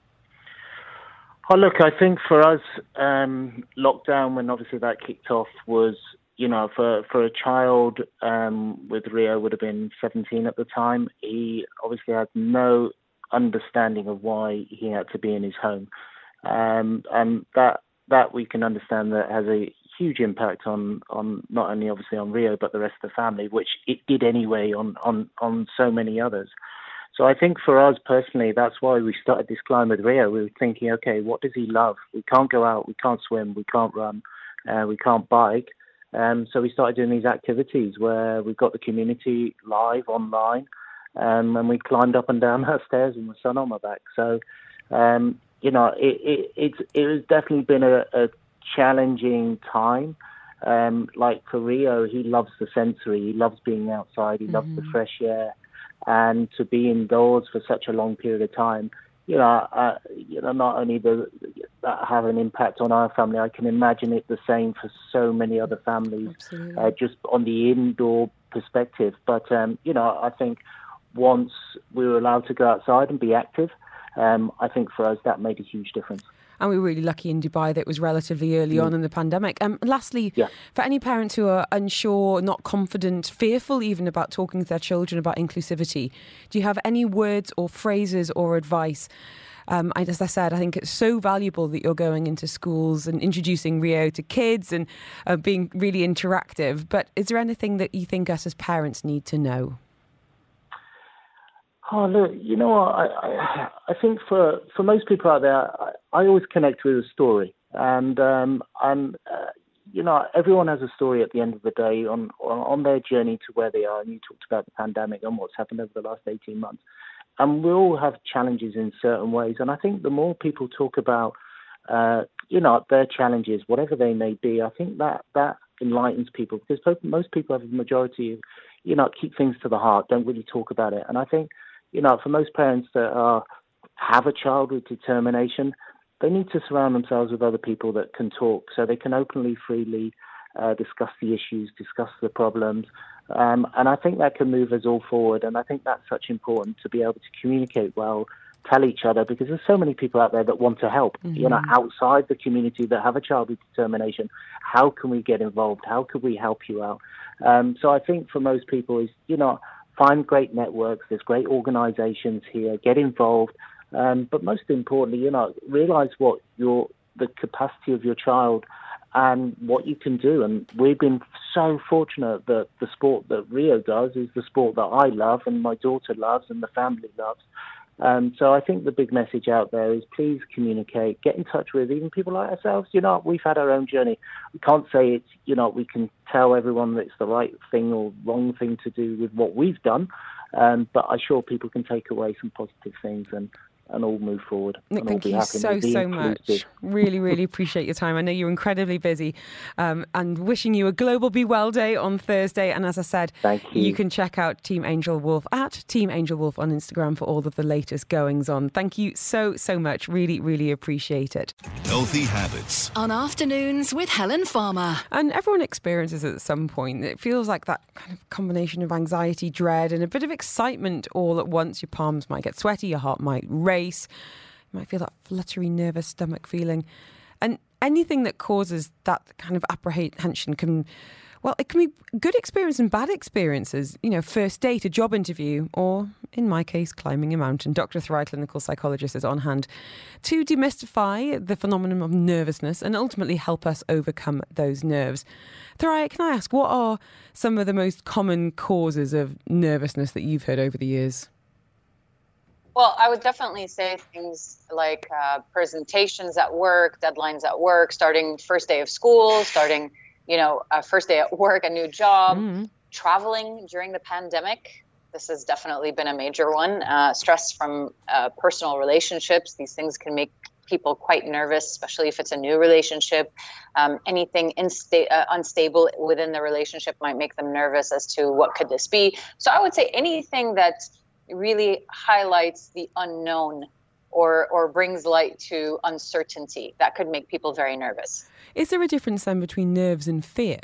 Oh, look, I think for us, um, lockdown, when obviously that kicked off, was, you know, for, for a child um, with Rio would have been seventeen at the time. He obviously had no understanding of why he had to be in his home. Um, and that that we can understand that has a huge impact on, on not only obviously on Rio, but the rest of the family, which it did anyway on, on, on so many others. So I think for us personally, that's why we started this climb with Rio. We were thinking, okay, what does he love? We can't go out, we can't swim, we can't run, uh, we can't bike. Um, so we started doing these activities where we got the community live online, um, and we climbed up and down her stairs with my son on my back. So, um, you know, it, it, it's it has definitely been a, a challenging time. Um, like for Rio, he loves the sensory. He loves being outside. He mm-hmm. loves the fresh air. And to be indoors for such a long period of time, you know, uh, you know, not only does that have an impact on our family, I can imagine it the same for so many other families, uh, just on the indoor perspective. But, um, you know, I think once we were allowed to go outside and be active, Um, I think for us that made a huge difference. And we were really lucky in Dubai that it was relatively early mm. on in the pandemic. Um, lastly, yeah. for any parents who are unsure, not confident, fearful even about talking to their children about inclusivity, do you have any words or phrases or advice? Um, as I said, I think it's so valuable that you're going into schools and introducing Rio to kids and uh, being really interactive. But is there anything that you think us as parents need to know? Oh, look, you know what, I, I, I think for, for most people out there, I, I always connect with a story. And, um, and uh, you know, everyone has a story at the end of the day on, on, on their journey to where they are. And you talked about the pandemic and what's happened over the last eighteen months. And we all have challenges in certain ways. And I think the more people talk about, uh, you know, their challenges, whatever they may be, I think that, that enlightens people. Because most people have a majority of, you know, keep things to the heart, don't really talk about it. And I think, you know, for most parents that are, have a child with determination, they need to surround themselves with other people that can talk so they can openly, freely uh, discuss the issues, discuss the problems. Um, and I think that can move us all forward. And I think that's such important to be able to communicate well, tell each other, because there's so many people out there that want to help, mm-hmm. you know, outside the community that have a child with determination. How can we get involved? How can we help you out? Um, so I think for most people is, you know, find great networks. There's great organizations here. Get involved. Um, but most importantly, you know, realize what your the capacity of your child and what you can do. And we've been so fortunate that the sport that Rio does is the sport that I love and my daughter loves and the family loves. Um, so I think the big message out there is please communicate, get in touch with even people like ourselves. You know, we've had our own journey. We can't say it's, you know, we can tell everyone that it's the right thing or wrong thing to do with what we've done. Um, but I'm sure people can take away some positive things and, and all move forward. Nick, and thank all be you happy so, and be so inclusive. much. Really, really appreciate your time. I know you're incredibly busy, um, and wishing you a Global Be Well Day on Thursday. And as I said, Thank you. you can check out Team Angel Wolf at Team Angel Wolf on Instagram for all of the latest goings on. Thank you so, so much. Really, really appreciate it. Healthy habits. On Afternoons with Helen Farmer. And everyone experiences it at some point. It feels like that kind of combination of anxiety, dread, and a bit of excitement all at once. Your palms might get sweaty, your heart might race. You might feel that fluttery, nervous stomach feeling. And anything that causes that kind of apprehension can, well, it can be good experience and bad experiences. You know, first date, a job interview, or in my case, climbing a mountain. Doctor Thry, clinical psychologist, is on hand to demystify the phenomenon of nervousness and ultimately help us overcome those nerves. Thry, can I ask, what are some of the most common causes of nervousness that you've heard over the years? Well, I would definitely say things like uh, presentations at work, deadlines at work, starting first day of school, starting, you know, a first day at work, a new job, mm-hmm. traveling during the pandemic. This has definitely been a major one. Uh, stress from uh, personal relationships. These things can make people quite nervous, especially if it's a new relationship. Um, anything insta- uh, unstable within the relationship might make them nervous as to what could this be. So I would say anything that really highlights the unknown or or brings light to uncertainty, that could make people very nervous. Is there a difference then between nerves and fear?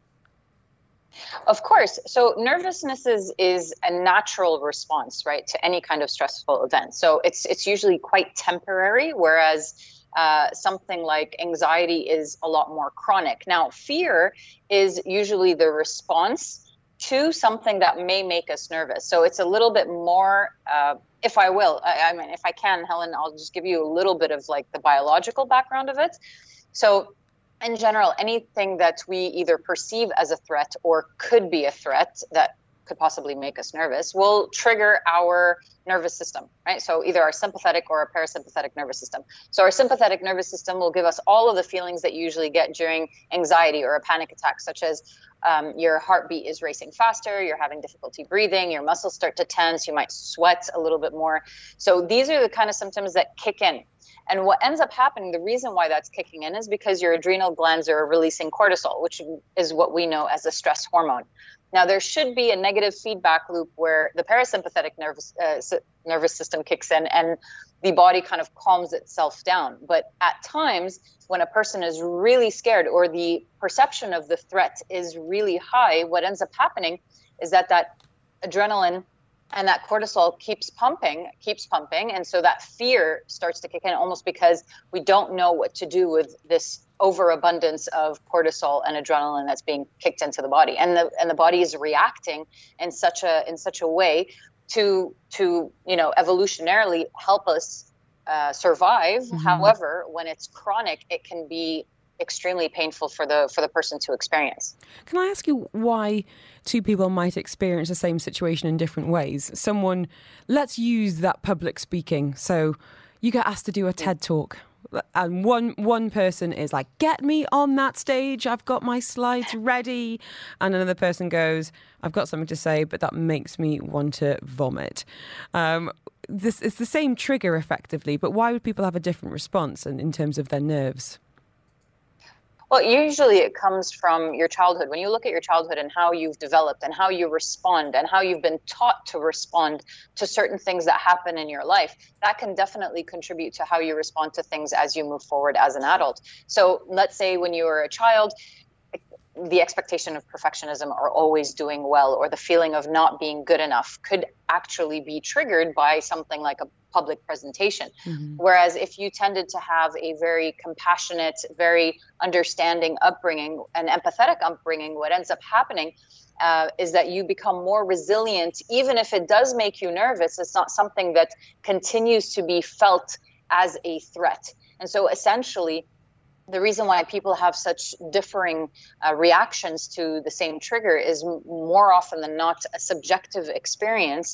Of course. So nervousness is, is a natural response, right, to any kind of stressful event. So it's it's usually quite temporary, whereas uh, something like anxiety is a lot more chronic. Now, fear is usually the response to something that may make us nervous. So it's a little bit more, uh, if I will, I, I mean, if I can, Helen, I'll just give you a little bit of like the biological background of it. So in general, anything that we either perceive as a threat or could be a threat that could possibly make us nervous will trigger our nervous system, right? So either our sympathetic or our parasympathetic nervous system. So our sympathetic nervous system will give us all of the feelings that you usually get during anxiety or a panic attack, such as um, your heartbeat is racing faster, you're having difficulty breathing, your muscles start to tense, you might sweat a little bit more. So these are the kind of symptoms that kick in. And what ends up happening, the reason why that's kicking in is because your adrenal glands are releasing cortisol, which is what we know as a stress hormone. Now, there should be a negative feedback loop where the parasympathetic nervous uh, nervous system kicks in and the body kind of calms itself down. But at times, when a person is really scared or the perception of the threat is really high, what ends up happening is that that adrenaline and that cortisol keeps pumping, keeps pumping. And so that fear starts to kick in almost because we don't know what to do with this overabundance of cortisol and adrenaline that's being kicked into the body. And the and the body is reacting in such a in such a way to to, you know, evolutionarily help us uh, survive. Mm-hmm. However, when it's chronic, it can be extremely painful for the for the person to experience. Can I ask you why two people might experience the same situation in different ways? Someone, let's use that public speaking. So you get asked to do a TED Talk. And one one person is like, get me on that stage, I've got my slides ready. And another person goes, I've got something to say, but that makes me want to vomit. Um, this it's the same trigger effectively, but why would people have a different response in, in terms of their nerves? Well, usually it comes from your childhood. When you look at your childhood and how you've developed and how you respond and how you've been taught to respond to certain things that happen in your life, that can definitely contribute to how you respond to things as you move forward as an adult. So let's say when you were a child, the expectation of perfectionism or always doing well or the feeling of not being good enough could actually be triggered by something like a public presentation. Mm-hmm. Whereas if you tended to have a very compassionate, very understanding upbringing, an empathetic upbringing, what ends up happening uh, is that you become more resilient. Even if it does make you nervous, it's not something that continues to be felt as a threat. And so essentially, the reason why people have such differing uh, reactions to the same trigger is m- more often than not a subjective experience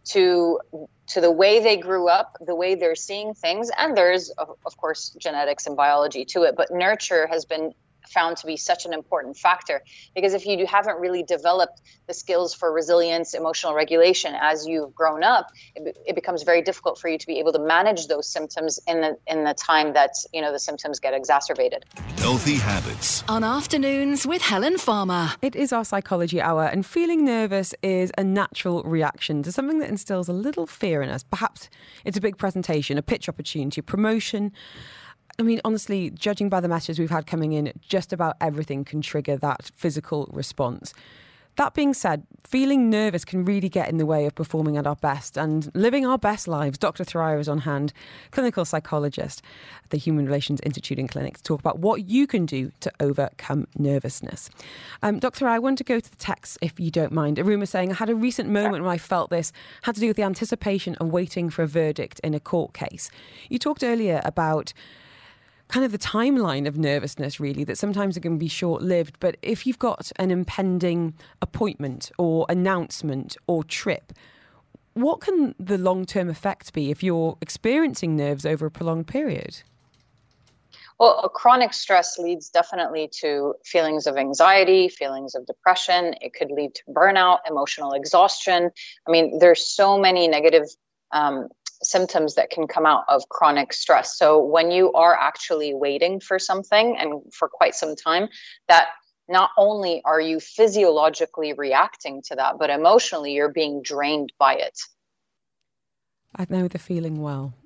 to to the way they grew up, the way they're seeing things, and there's of, of course genetics and biology to it, but nurture has been found to be such an important factor, because if you haven't really developed the skills for resilience, emotional regulation as you've grown up, it, it becomes very difficult for you to be able to manage those symptoms in the in the time that, you know, the symptoms get exacerbated. Healthy habits. On Afternoons with Helen Farmer. It is our psychology hour, and feeling nervous is a natural reaction to something that instills a little fear in us. Perhaps it's a big presentation, a pitch opportunity, a promotion. I mean, honestly, judging by the messages we've had coming in, just about everything can trigger that physical response. That being said, feeling nervous can really get in the way of performing at our best and living our best lives. Doctor Thoraiya is on hand, clinical psychologist at the Human Relations Institute in Clinic, to talk about what you can do to overcome nervousness. Um, Doctor Thoraiya, I want to go to the text, if you don't mind. Aruma saying, I had a recent moment where I felt this had to do with the anticipation of waiting for a verdict in a court case. You talked earlier about kind of the timeline of nervousness, really, that sometimes it can be short-lived. But if you've got an impending appointment or announcement or trip, what can the long-term effect be if you're experiencing nerves over a prolonged period? Well, a chronic stress leads definitely to feelings of anxiety, feelings of depression. It could lead to burnout, emotional exhaustion. I mean, there's so many negative um symptoms that can come out of chronic stress. So when you are actually waiting for something and for quite some time, that not only are you physiologically reacting to that, but emotionally you're being drained by it. I know the feeling well.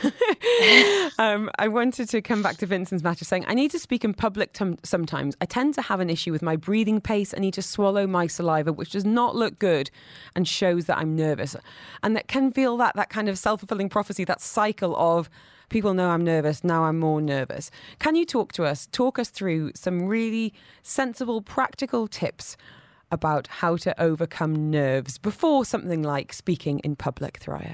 um, I wanted to come back to Vincent's matter, saying, I need to speak in public t- sometimes. I tend to have an issue with my breathing pace. I need to swallow my saliva, which does not look good and shows that I'm nervous. And that can feel that, that kind of self-fulfilling prophecy, that cycle of people know I'm nervous, now I'm more nervous. Can you talk to us, talk us through some really sensible, practical tips about how to overcome nerves before something like speaking in public, Thoraiya?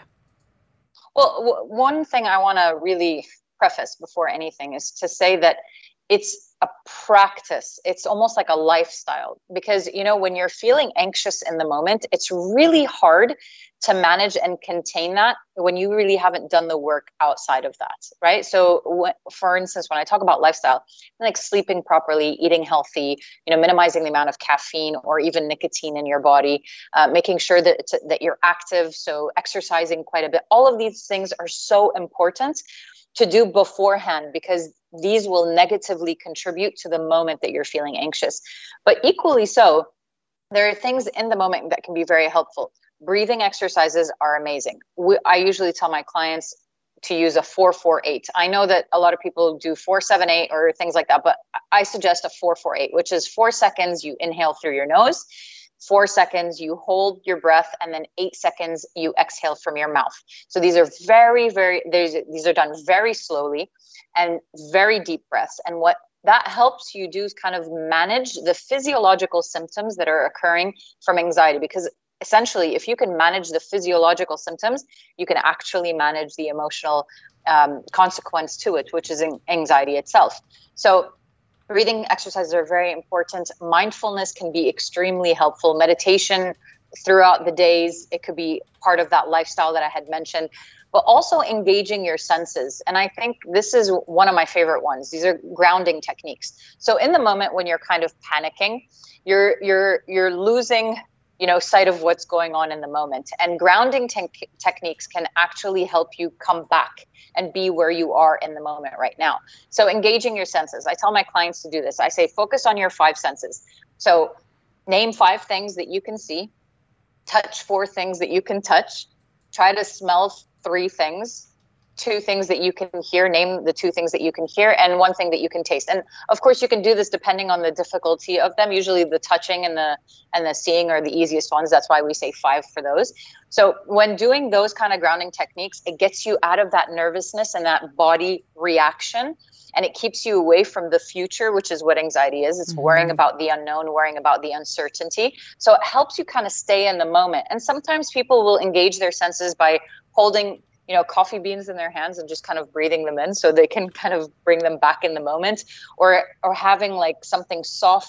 Well, w- one thing I want to really preface before anything is to say that it's a practice. It's almost like a lifestyle, because, you know, when you're feeling anxious in the moment, it's really hard to manage and contain that when you really haven't done the work outside of that, right? So, w- for instance, when I talk about lifestyle, like sleeping properly, eating healthy, you know, minimizing the amount of caffeine or even nicotine in your body, uh, making sure that it's, that you're active, so exercising quite a bit. All of these things are so important to do beforehand, because these will negatively contribute to the moment that you're feeling anxious. But equally so, there are things in the moment that can be very helpful. Breathing exercises are amazing. We, I usually tell my clients to use a four four eight. I know that a lot of people do four seven eight or things like that, but I suggest a four four eight, which is four seconds you inhale through your nose, four seconds you hold your breath, and then eight seconds you exhale from your mouth. So these are very, very, these are done very slowly and very deep breaths. And what that helps you do is kind of manage the physiological symptoms that are occurring from anxiety, because essentially, if you can manage the physiological symptoms, you can actually manage the emotional um, consequence to it, which is anxiety itself. So breathing exercises are very important. Mindfulness can be extremely helpful. Meditation throughout the days, it could be part of that lifestyle that I had mentioned, but also engaging your senses. And I think this is one of my favorite ones. These are grounding techniques. So in the moment when you're kind of panicking, you're you're you're losing you know, sight of what's going on in the moment. And grounding te- techniques can actually help you come back and be where you are in the moment right now. So engaging your senses. I tell my clients to do this. I say, focus on your five senses. So name five things that you can see, touch four things that you can touch, try to smell three things, two things that you can hear, name the two things that you can hear, and one thing that you can taste. And of course you can do this depending on the difficulty of them. Usually the touching and the and the seeing are the easiest ones. That's why we say five for those. So when doing those kind of grounding techniques, it gets you out of that nervousness and that body reaction, and it keeps you away from the future, which is what anxiety is. It's mm-hmm. worrying about the unknown, worrying about the uncertainty. So it helps you kind of stay in the moment. And sometimes people will engage their senses by holding you know, coffee beans in their hands and just kind of breathing them in so they can kind of bring them back in the moment, or or having like something soft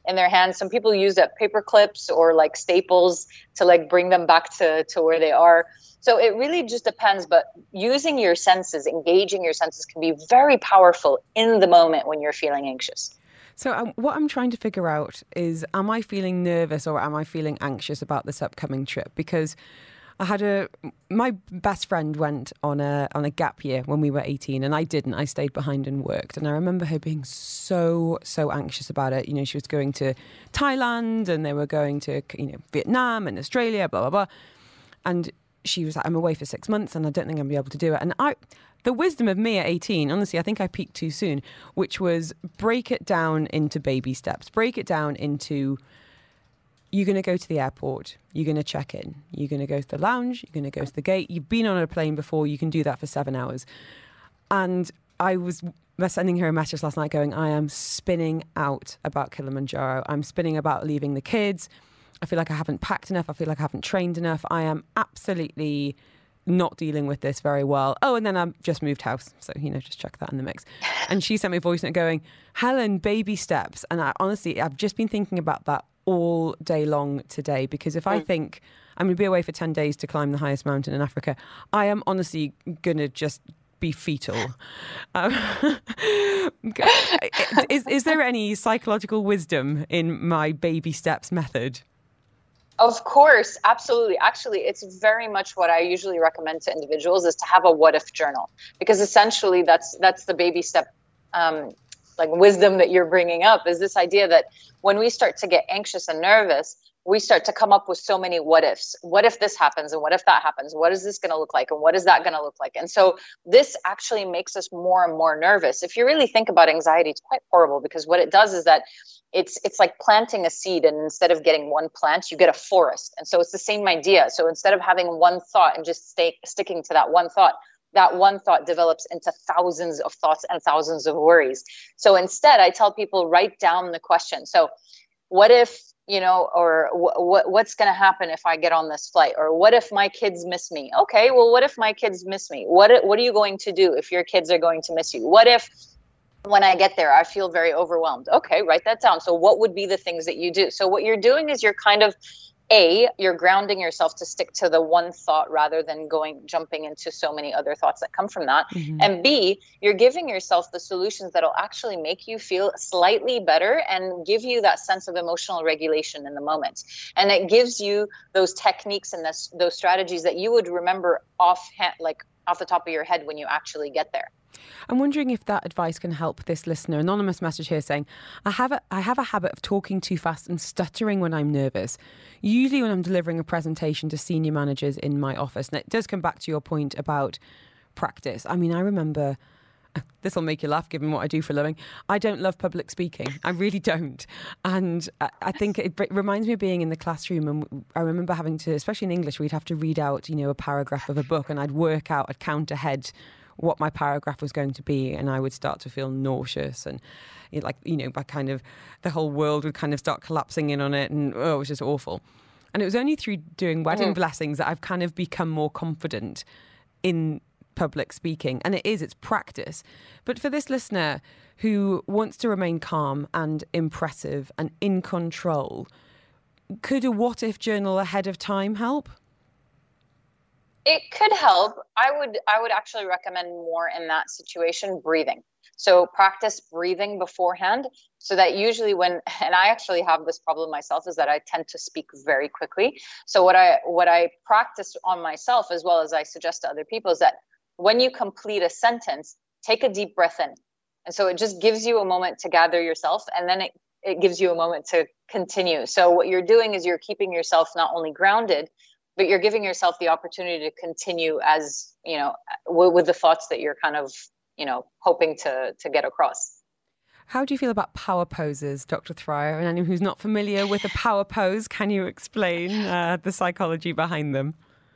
in their hands. Some people use that paper clips or like staples to like bring them back to, to where they are. So it really just depends, but using your senses, engaging your senses can be very powerful in the moment when you're feeling anxious. So um, what I'm trying to figure out is, am I feeling nervous or am I feeling anxious about this upcoming trip? Because I had a, my best friend went on a on a gap year when we were eighteen, and I didn't. I stayed behind and worked. And I remember her being so, so anxious about it. You know, she was going to Thailand and they were going to, you know, Vietnam and Australia, blah, blah, blah. And she was like, I'm away for six months and I don't think I'm going to be able to do it. And I, the wisdom of me at eighteen, honestly, I think I peaked too soon, which was break it down into baby steps. Break it down into, you're going to go to the airport, you're going to check in, you're going to go to the lounge, you're going to go to the gate. You've been on a plane before, you can do that for seven hours. And I was sending her a message last night going, I am spinning out about Kilimanjaro. I'm spinning about leaving the kids. I feel like I haven't packed enough. I feel like I haven't trained enough. I am absolutely not dealing with this very well. Oh, and then I've just moved house. So, you know, just chuck that in the mix. And she sent me a voice note going, Helen, baby steps. And I honestly, I've just been thinking about that all day long today, because if I think I'm going to be away for ten days to climb the highest mountain in Africa, I am honestly going to just be fetal. Um, is, is there any psychological wisdom in my baby steps method? Of course, absolutely. Actually, it's very much what I usually recommend to individuals is to have a what if journal, because essentially that's that's the baby step um, like wisdom that you're bringing up, is this idea that when we start to get anxious and nervous, we start to come up with so many what ifs. What if this happens? And what if that happens? What is this going to look like? And what is that going to look like? And so this actually makes us more and more nervous. If you really think about anxiety, it's quite horrible, because what it does is that it's it's like planting a seed, and instead of getting one plant, you get a forest. And so it's the same idea. So instead of having one thought and just stay sticking to that one thought, that one thought develops into thousands of thoughts and thousands of worries. So instead, I tell people, write down the question. So what if, you know, or what what's going to happen if I get on this flight? Or what if my kids miss me? Okay, well, what if my kids miss me? What what are you going to do if your kids are going to miss you? What if when I get there, I feel very overwhelmed? Okay, write that down. So what would be the things that you do? So what you're doing is you're kind of, A, you're grounding yourself to stick to the one thought rather than going, jumping into so many other thoughts that come from that. Mm-hmm. And B, you're giving yourself the solutions that'll actually make you feel slightly better and give you that sense of emotional regulation in the moment. And it gives you those techniques and this, those strategies that you would remember off, like off the top of your head when you actually get there. I'm wondering if that advice can help this listener. Anonymous message here saying, I have a, I have a habit of talking too fast and stuttering when I'm nervous, usually when I'm delivering a presentation to senior managers in my office. And it does come back to your point about practice. I mean, I remember, this will make you laugh given what I do for a living, I don't love public speaking. I really don't. And I think it reminds me of being in the classroom. And I remember having to, especially in English, we'd have to read out, you know, a paragraph of a book, and I'd work out, I'd count ahead what my paragraph was going to be, and I would start to feel nauseous, and it, like, you know, by kind of the whole world would kind of start collapsing in on it, and oh, it was just awful. And it was only through doing wedding mm. blessings that I've kind of become more confident in public speaking. And it is, it's practice. But for this listener who wants to remain calm and impressive and in control, could a what if journal ahead of time help? It could help. I would I would actually recommend more in that situation, breathing. So practice breathing beforehand, so that usually when, and I actually have this problem myself, is that I tend to speak very quickly. So what I what I practice on myself, as well as I suggest to other people, is that when you complete a sentence, take a deep breath in. And so it just gives you a moment to gather yourself, and then it, it gives you a moment to continue. So what you're doing is you're keeping yourself not only grounded, but you're giving yourself the opportunity to continue as, you know, w- with the thoughts that you're kind of, you know, hoping to to get across. How do you feel about power poses, Doctor Thrier? And anyone who's not familiar with a power pose, can you explain uh, the psychology behind them?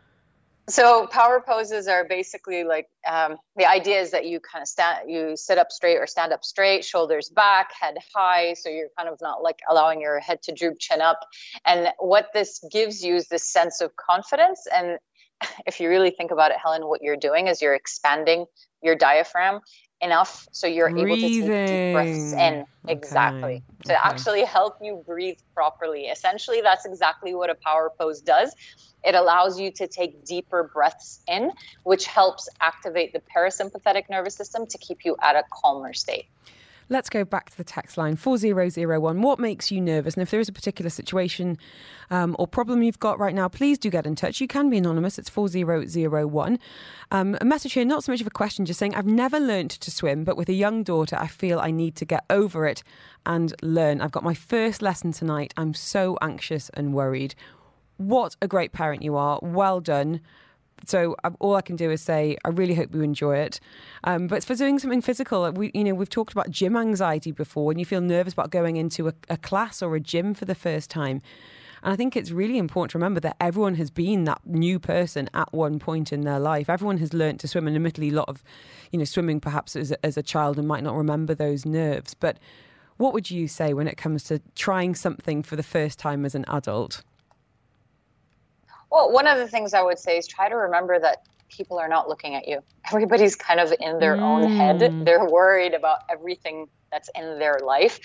So power poses are basically like, um, the idea is that you kind of stand, you sit up straight or stand up straight, shoulders back, head high. So you're kind of not like allowing your head to droop, chin up. And what this gives you is this sense of confidence. And if you really think about it, Helen, what you're doing is you're expanding your diaphragm. enough so you're Breathing. able to take deep breaths in. Exactly. Okay. To okay. actually help you breathe properly. Essentially, that's exactly what a power pose does. It allows you to take deeper breaths in, which helps activate the parasympathetic nervous system to keep you at a calmer state. Let's go back to the text line, four zero zero one. What makes you nervous? And if there is a particular situation um, or problem you've got right now, please do get in touch. You can be anonymous. It's four zero zero one. Um, a message here, not so much of a question, just saying, I've never learned to swim, but with a young daughter, I feel I need to get over it and learn. I've got my first lesson tonight. I'm so anxious and worried. What a great parent you are. Well done. So uh, all I can do is say, I really hope you enjoy it. Um, but for doing something physical, we, you know, we've talked about gym anxiety before, when you feel nervous about going into a, a class or a gym for the first time. And I think it's really important to remember that everyone has been that new person at one point in their life. Everyone has learned to swim, and admittedly, a lot of, you know, swimming perhaps as a, as a child and might not remember those nerves. But what would you say when it comes to trying something for the first time as an adult? Well, one of the things I would say is try to remember that people are not looking at you. Everybody's kind of in their mm. own head. They're worried about everything that's in their life.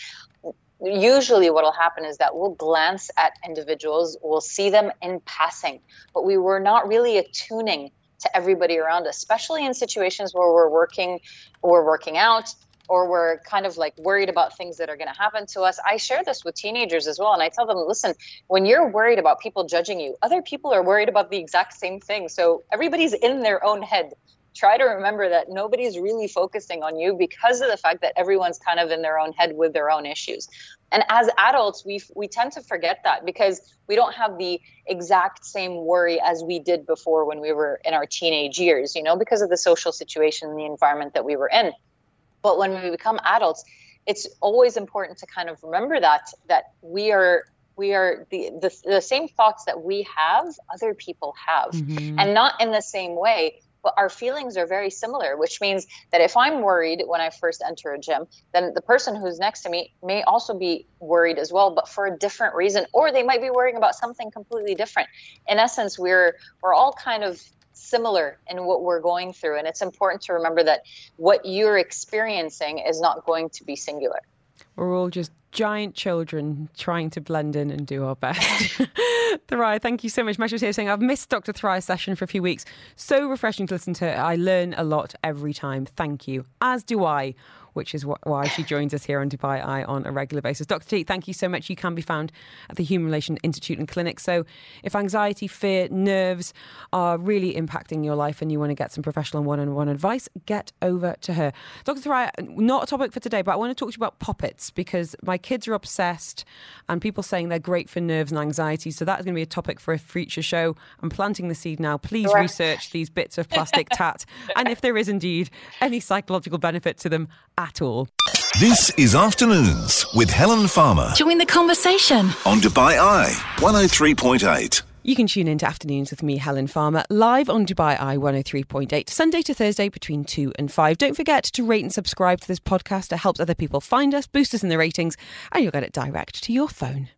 Usually what will happen is that we'll glance at individuals, we'll see them in passing, but we were not really attuning to everybody around us, especially in situations where we're working or working out, or we're kind of like worried about things that are going to happen to us. I share this with teenagers as well. And I tell them, listen, when you're worried about people judging you, other people are worried about the exact same thing. So everybody's in their own head. Try to remember that nobody's really focusing on you because of the fact that everyone's kind of in their own head with their own issues. And as adults, we we tend to forget that because we don't have the exact same worry as we did before when we were in our teenage years, you know, because of the social situation and the environment that we were in. But when we become adults, it's always important to kind of remember that, that we are we are the, the, the same thoughts that we have, other people have, mm-hmm. and not in the same way, but our feelings are very similar, which means that if I'm worried when I first enter a gym, then the person who's next to me may also be worried as well, but for a different reason, or they might be worrying about something completely different. In essence, we're we're all kind of similar in what we're going through. And it's important to remember that what you're experiencing is not going to be singular. We're all just giant children trying to blend in and do our best. Thoraiya, thank you so much. Mesh was here saying, I've missed Doctor Thoraiya's session for a few weeks. So refreshing to listen to her. I learn a lot every time. Thank you. As do I, which is wh- why she joins us here on Dubai Eye on a regular basis. Doctor T, thank you so much. You can be found at the Human Relations Institute and Clinic. So if anxiety, fear, nerves are really impacting your life and you want to get some professional one-on-one advice, get over to her. Doctor Thoraiya, not a topic for today, but I want to talk to you about poppets because my kids are obsessed and people saying they're great for nerves and anxiety. So that is going to be a topic for a future show. I'm planting the seed now. Please sure. research these bits of plastic tat and if there is indeed any psychological benefit to them at all. This is Afternoons with Helen Farmer. Join the conversation on Dubai Eye one oh three point eight. You can tune in to Afternoons with me, Helen Farmer, live on Dubai Eye one oh three point eight, Sunday to Thursday between two and five. Don't forget to rate and subscribe to this podcast. It helps other people find us, boost us in the ratings, and you'll get it direct to your phone.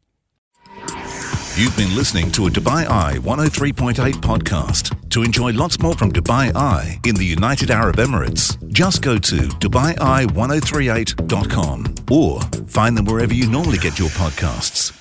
You've been listening to a Dubai Eye one oh three point eight podcast. To enjoy lots more from Dubai Eye in the United Arab Emirates, just go to dubai eye ten thirty-eight dot com or find them wherever you normally get your podcasts.